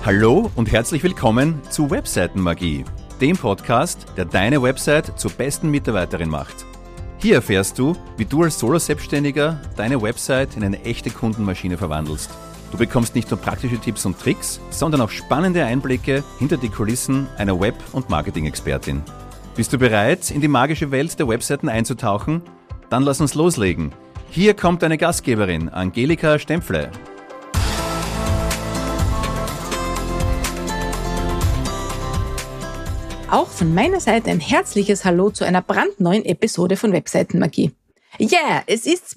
Hallo und herzlich willkommen zu Webseitenmagie, dem Podcast, der deine Website zur besten Mitarbeiterin macht. Hier erfährst du, wie du als Solo-Selbstständiger deine Website in eine echte Kundenmaschine verwandelst. Du bekommst nicht nur praktische Tipps und Tricks, sondern auch spannende Einblicke hinter die Kulissen einer Web- und Marketing-Expertin. Bist du bereit, in die magische Welt der Webseiten einzutauchen? Dann lass uns loslegen. Hier kommt deine Gastgeberin, Angelika Stempfle. Auch von meiner Seite ein herzliches Hallo zu einer brandneuen Episode von Webseitenmagie. Yeah, es ist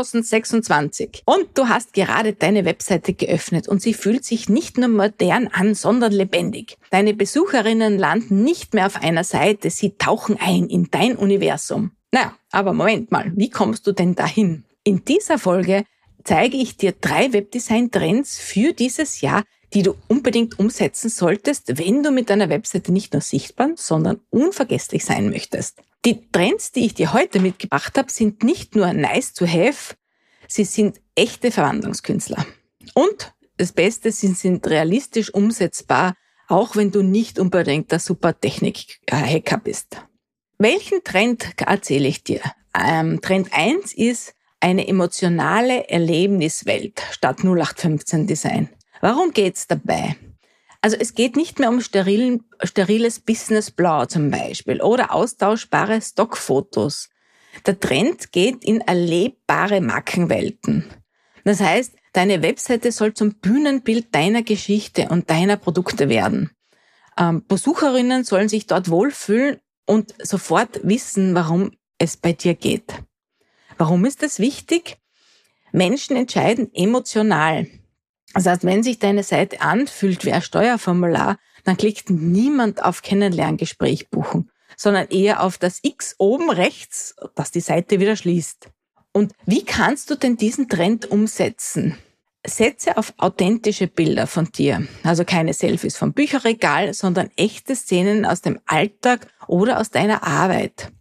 2026 und du hast gerade deine Webseite geöffnet und sie fühlt sich nicht nur modern an, sondern lebendig. Deine Besucherinnen landen nicht mehr auf einer Seite, sie tauchen ein in dein Universum. Naja, aber Moment mal, wie kommst du denn dahin? In dieser Folge zeige ich dir 3 Webdesign-Trends für dieses Jahr, die du unbedingt umsetzen solltest, wenn du mit deiner Webseite nicht nur sichtbar, sondern unvergesslich sein möchtest. Die Trends, die ich dir heute mitgebracht habe, sind nicht nur nice to have, sie sind echte Verwandlungskünstler. Und das Beste, sie sind realistisch umsetzbar, auch wenn du nicht unbedingt der super Technik-Hacker bist. Welchen Trend erzähle ich dir? Trend 1 ist eine emotionale Erlebniswelt statt 0815 Design. Warum geht's dabei? Also es geht nicht mehr um steriles Business-Blau zum Beispiel oder austauschbare Stockfotos. Der Trend geht in erlebbare Markenwelten. Das heißt, deine Webseite soll zum Bühnenbild deiner Geschichte und deiner Produkte werden. Besucherinnen sollen sich dort wohlfühlen und sofort wissen, warum es bei dir geht. Warum ist das wichtig? Menschen entscheiden emotional. Das heißt, wenn sich deine Seite anfühlt wie ein Steuerformular, dann klickt niemand auf Kennenlerngespräch buchen, sondern eher auf das X oben rechts, das die Seite wieder schließt. Und wie kannst du denn diesen Trend umsetzen? Setze auf authentische Bilder von dir, also keine Selfies vom Bücherregal, sondern echte Szenen aus dem Alltag oder aus deiner Arbeit.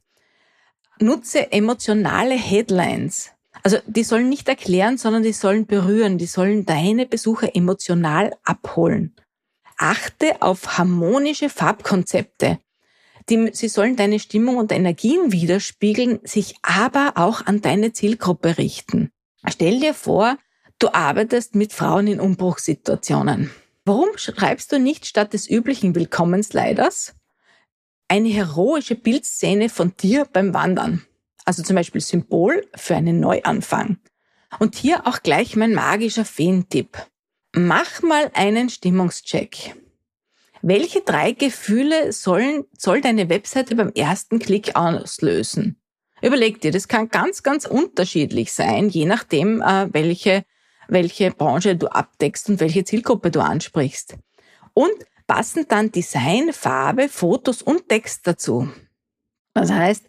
Nutze emotionale Headlines. Also die sollen nicht erklären, sondern die sollen berühren, die sollen deine Besucher emotional abholen. Achte auf harmonische Farbkonzepte. Sie sollen deine Stimmung und Energien widerspiegeln, sich aber auch an deine Zielgruppe richten. Stell dir vor, du arbeitest mit Frauen in Umbruchssituationen. Warum schreibst du nicht statt des üblichen Willkommensleiters eine heroische Bildszene von dir beim Wandern? Also zum Beispiel Symbol für einen Neuanfang. Und hier auch gleich mein magischer Feen-Tipp. Mach mal einen Stimmungscheck. Welche 3 Gefühle soll deine Webseite beim ersten Klick auslösen? Überleg dir, das kann ganz, ganz unterschiedlich sein, je nachdem, welche Branche du abdeckst und welche Zielgruppe du ansprichst. Und passen dann Design, Farbe, Fotos und Text dazu. Das heißt,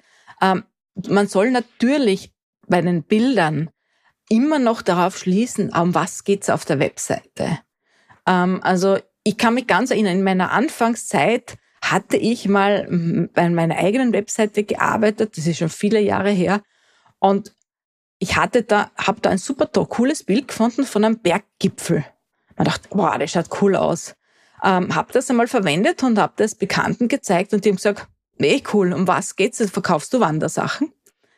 man soll natürlich bei den Bildern immer noch darauf schließen, um was geht's auf der Webseite. Also ich kann mich ganz erinnern, in meiner Anfangszeit hatte ich mal bei meiner eigenen Webseite gearbeitet, das ist schon viele Jahre her, und ich habe da ein super cooles Bild gefunden von einem Berggipfel. Man dachte, wow, das schaut cool aus. Habe das einmal verwendet und habe das Bekannten gezeigt und die haben gesagt, cool, um was geht's? Verkaufst du Wandersachen?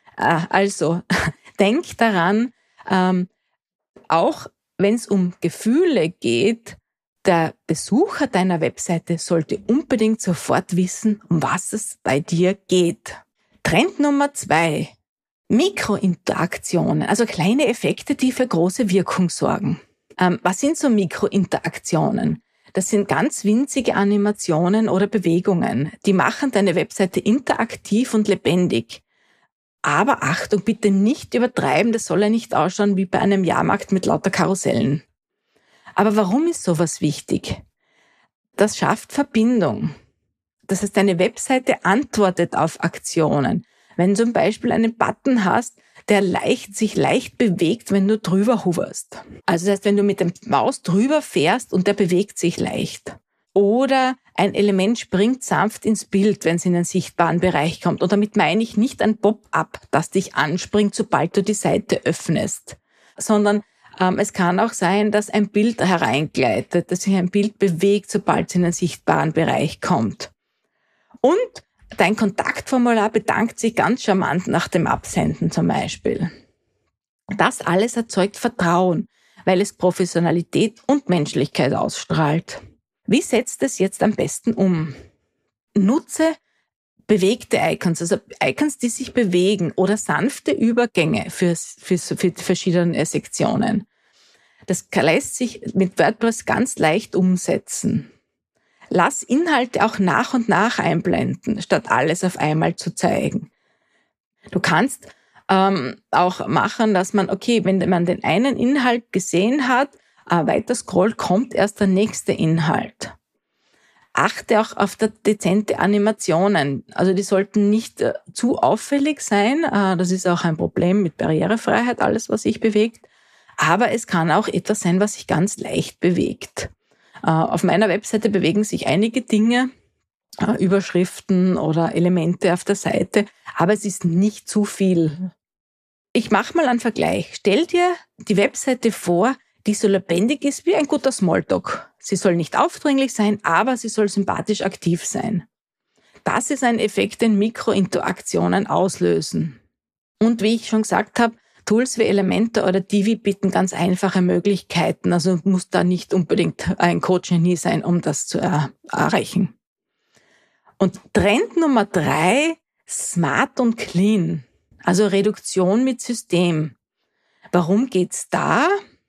Also, denk daran, auch wenn es um Gefühle geht, der Besucher deiner Webseite sollte unbedingt sofort wissen, um was es bei dir geht. Trend Nummer 2. Mikrointeraktionen, also kleine Effekte, die für große Wirkung sorgen. Was sind so Mikrointeraktionen? Das sind ganz winzige Animationen oder Bewegungen. Die machen deine Webseite interaktiv und lebendig. Aber Achtung, bitte nicht übertreiben, das soll ja nicht ausschauen wie bei einem Jahrmarkt mit lauter Karussellen. Aber warum ist sowas wichtig? Das schafft Verbindung. Das heißt, deine Webseite antwortet auf Aktionen. Wenn du zum Beispiel einen Button hast, der sich leicht bewegt, wenn du drüber hoverst. Also das heißt, wenn du mit der Maus drüber fährst und der bewegt sich leicht. Oder ein Element springt sanft ins Bild, wenn es in einen sichtbaren Bereich kommt. Und damit meine ich nicht ein Pop-up, das dich anspringt, sobald du die Seite öffnest, sondern Es kann auch sein, dass ein Bild hereingleitet, dass sich ein Bild bewegt, sobald es in einen sichtbaren Bereich kommt. Und dein Kontaktformular bedankt sich ganz charmant nach dem Absenden zum Beispiel. Das alles erzeugt Vertrauen, weil es Professionalität und Menschlichkeit ausstrahlt. Wie setzt es jetzt am besten um? Nutze bewegte Icons, also Icons, die sich bewegen oder sanfte Übergänge für verschiedene Sektionen. Das lässt sich mit WordPress ganz leicht umsetzen. Lass Inhalte auch nach und nach einblenden, statt alles auf einmal zu zeigen. Du kannst auch machen, dass man, wenn man den einen Inhalt gesehen hat, weiter scrollt, kommt erst der nächste Inhalt. Achte auch auf dezente Animationen. Also die sollten nicht zu auffällig sein. Das ist auch ein Problem mit Barrierefreiheit, alles, was sich bewegt. Aber es kann auch etwas sein, was sich ganz leicht bewegt. Auf meiner Webseite bewegen sich einige Dinge, Überschriften oder Elemente auf der Seite, aber es ist nicht zu viel. Ich mache mal einen Vergleich. Stell dir die Webseite vor, die so lebendig ist wie ein guter Smalltalk. Sie soll nicht aufdringlich sein, aber sie soll sympathisch aktiv sein. Das ist ein Effekt, den Mikrointeraktionen auslösen. Und wie ich schon gesagt habe, Tools wie Elementor oder Divi bieten ganz einfache Möglichkeiten. Also muss da nicht unbedingt ein Code-Genie sein, um das zu erreichen. Und Trend Nummer 3, smart und clean. Also Reduktion mit System. Warum geht's da?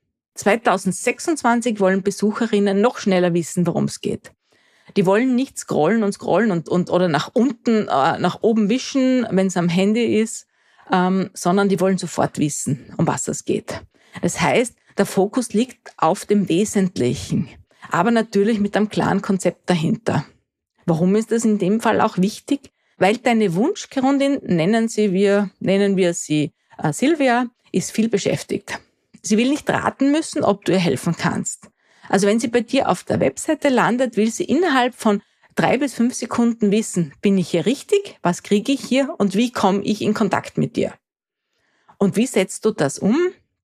2026 wollen Besucherinnen noch schneller wissen, worum es geht. Die wollen nicht scrollen und oder nach unten, nach oben wischen, wenn es am Handy ist, sondern die wollen sofort wissen, um was es geht. Das heißt, der Fokus liegt auf dem Wesentlichen, aber natürlich mit einem klaren Konzept dahinter. Warum ist das in dem Fall auch wichtig? Weil deine Wunschkundin, nennen wir sie Silvia, ist viel beschäftigt. Sie will nicht raten müssen, ob du ihr helfen kannst. Also wenn sie bei dir auf der Webseite landet, will sie innerhalb von 3 bis 5 Sekunden wissen, bin ich hier richtig, was kriege ich hier und wie komme ich in Kontakt mit dir? Und wie setzt du das um?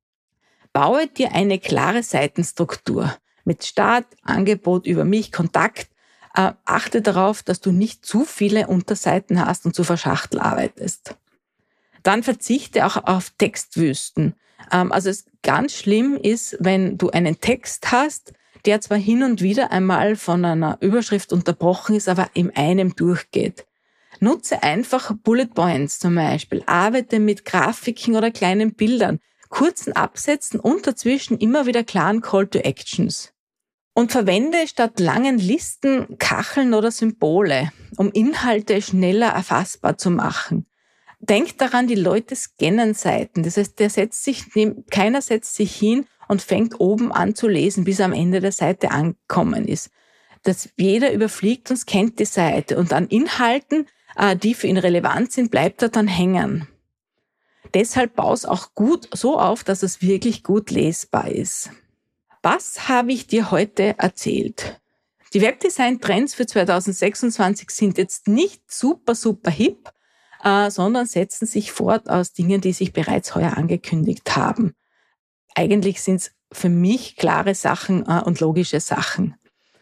Baue dir eine klare Seitenstruktur mit Start, Angebot, über mich, Kontakt. Achte darauf, dass du nicht zu viele Unterseiten hast und zu verschachtelt arbeitest. Dann verzichte auch auf Textwüsten. Also es ganz schlimm ist, wenn du einen Text hast, der zwar hin und wieder einmal von einer Überschrift unterbrochen ist, aber in einem durchgeht. Nutze einfach Bullet Points zum Beispiel. Arbeite mit Grafiken oder kleinen Bildern, kurzen Absätzen und dazwischen immer wieder klaren Call to Actions. Und verwende statt langen Listen Kacheln oder Symbole, um Inhalte schneller erfassbar zu machen. Denk daran, die Leute scannen Seiten. Das heißt, keiner setzt sich hin und fängt oben an zu lesen, bis er am Ende der Seite angekommen ist. Dass jeder überfliegt und scannt die Seite und an Inhalten, die für ihn relevant sind, bleibt er dann hängen. Deshalb baue es auch gut so auf, dass es wirklich gut lesbar ist. Was habe ich dir heute erzählt? Die Webdesign-Trends für 2026 sind jetzt nicht super hip, sondern setzen sich fort aus Dingen, die sich bereits heuer angekündigt haben. Eigentlich sind es für mich klare Sachen und logische Sachen.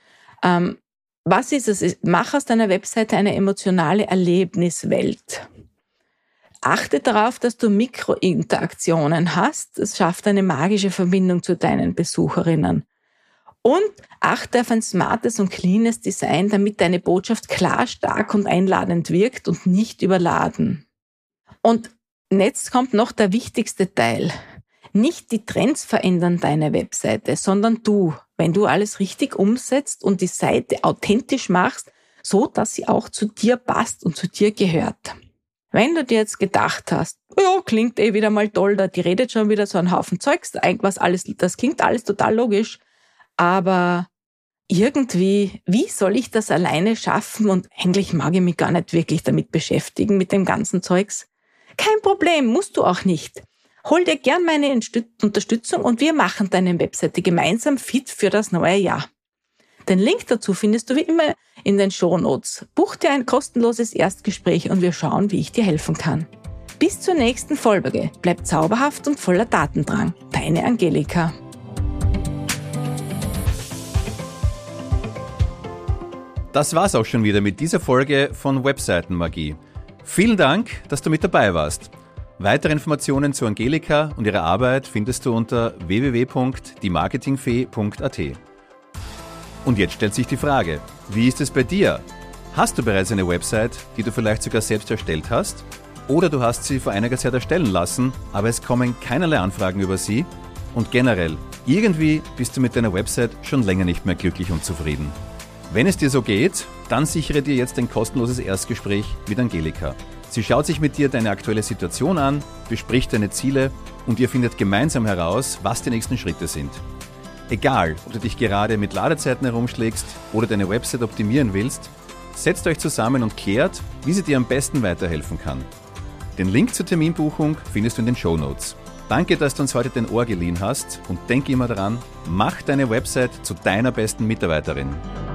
Was ist es? Mach aus deiner Webseite eine emotionale Erlebniswelt. Achte darauf, dass du Mikrointeraktionen hast. Es schafft eine magische Verbindung zu deinen Besucherinnen. Und achte auf ein smartes und cleanes Design, damit deine Botschaft klar, stark und einladend wirkt und nicht überladen. Und jetzt kommt noch der wichtigste Teil. Nicht die Trends verändern deine Webseite, sondern du, wenn du alles richtig umsetzt und die Seite authentisch machst, so dass sie auch zu dir passt und zu dir gehört. Wenn du dir jetzt gedacht hast, ja, klingt wieder mal toll, die redet schon wieder so einen Haufen Zeugs, das klingt alles total logisch, aber irgendwie, wie soll ich das alleine schaffen und eigentlich mag ich mich gar nicht wirklich damit beschäftigen, mit dem ganzen Zeugs? Kein Problem, musst du auch nicht. Hol dir gern meine Unterstützung und wir machen deine Webseite gemeinsam fit für das neue Jahr. Den Link dazu findest du wie immer in den Shownotes. Buch dir ein kostenloses Erstgespräch und wir schauen, wie ich dir helfen kann. Bis zur nächsten Folge. Bleibt zauberhaft und voller Datendrang. Deine Angelika. Das war's auch schon wieder mit dieser Folge von Webseitenmagie. Vielen Dank, dass du mit dabei warst. Weitere Informationen zu Angelika und ihrer Arbeit findest du unter www.diemarketingfee.at. Und jetzt stellt sich die Frage, wie ist es bei dir? Hast du bereits eine Website, die du vielleicht sogar selbst erstellt hast? Oder du hast sie vor einiger Zeit erstellen lassen, aber es kommen keinerlei Anfragen über sie? Und generell, irgendwie bist du mit deiner Website schon länger nicht mehr glücklich und zufrieden. Wenn es dir so geht, dann sichere dir jetzt ein kostenloses Erstgespräch mit Angelika. Sie schaut sich mit dir deine aktuelle Situation an, bespricht deine Ziele und ihr findet gemeinsam heraus, was die nächsten Schritte sind. Egal, ob du dich gerade mit Ladezeiten herumschlägst oder deine Website optimieren willst, setzt euch zusammen und klärt, wie sie dir am besten weiterhelfen kann. Den Link zur Terminbuchung findest du in den Shownotes. Danke, dass du uns heute dein Ohr geliehen hast und denk immer daran, mach deine Website zu deiner besten Mitarbeiterin.